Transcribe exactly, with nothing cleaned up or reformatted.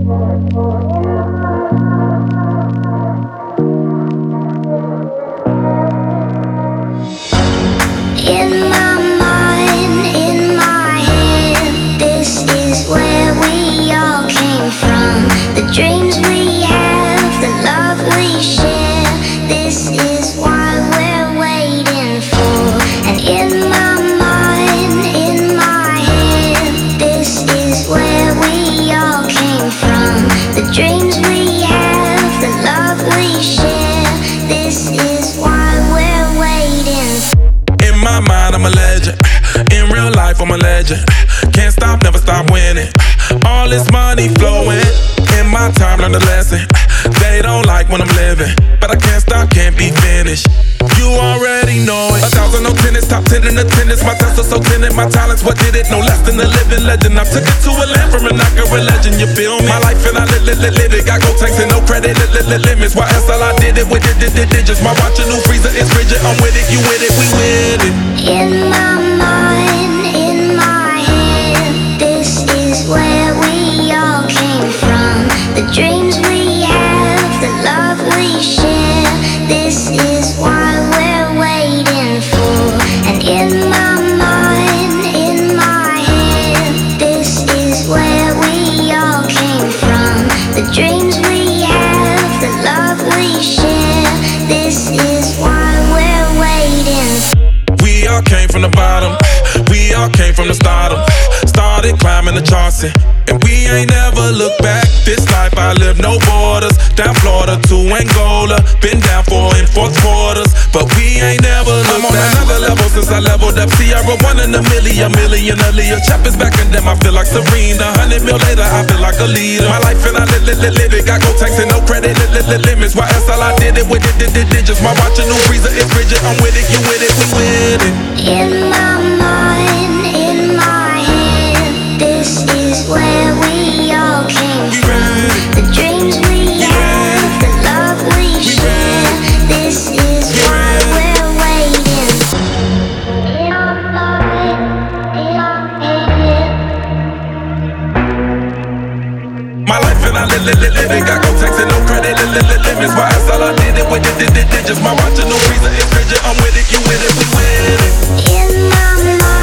I'm a legend. In real life, I'm a legend. Can't stop, never stop winning. All this money flowing. In my time, learn the lesson. They don't like when I'm living, but I can't stop, can't be finished. You already know it. A thousand no tennis, top ten in attendance. My Tesla so tinted, my talents, what did it? No less than a living legend. I took it to a land from an accurate legend, you feel me? My life and I live, live, live, live it. Got gold tanks and no credit, li, li, li, limits. Why else all I did it with it, did it, digits. My watch, a new freezer, it's rigid. I'm with it, you with it, we with it. In my mind, in my head, this is where we all came from. The dreams we have, the love we share. This is why we're waiting for. And in my mind, in my head, this is where we all came from. The dreams we have, the love we share. This is why we're waiting. We all came from the bottom, we all came from the stardom. Started climbing the charts and, and we ain't never looked back. This life I live, no borders. Down Florida to Angola, been down four in fourth quarters, but we ain't never looked I'm on back. Another level since I leveled up. Sierra one in a million, million earlier. Choppers back and them, I feel like Serena. Hundred mil later, I feel like a leader. My life and I live, live, live, live it. Got gold tanks and no credit, li, li, li, limits. Why else all I did it with it, did it, digits. My watch, a new freezer, it's rigid. I'm with it, you with it, we with it. In my mind, in my head, this is where we all came from. The dreams we have, the love we share. This is why we're waiting. In our mind, in our head. My life and I live, live, live, live it. Got gold tanks and no credit, li, li, li, limits. Why else all I did it with it, did it, digits. My watch, a new freezer, it's rigid. I'm with it, you with it, we with it. In my mind.